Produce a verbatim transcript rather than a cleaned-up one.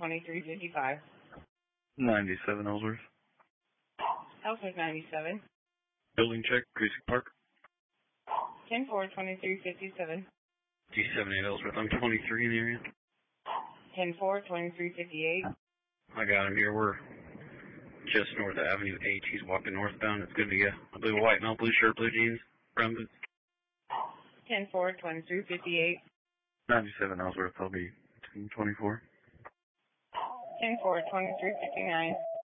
twenty-three fifty-five. ninety-seven Ellsworth. Ellsworth ninety-seven. Building check, Precinct Park. ten four, twenty-three fifty-seven. G seventy-eight Ellsworth, I'm twenty-three in the area. ten four, twenty-three fifty-eight. I got him here. We're just north of Avenue H. He's walking northbound. It's good to go. I believe a white male, blue shirt, blue jeans, brown boots. ten four, twenty-three fifty-eight. ninety-seven Ellsworth, I'll be twenty-four. ten four, twenty-three fifty-nine.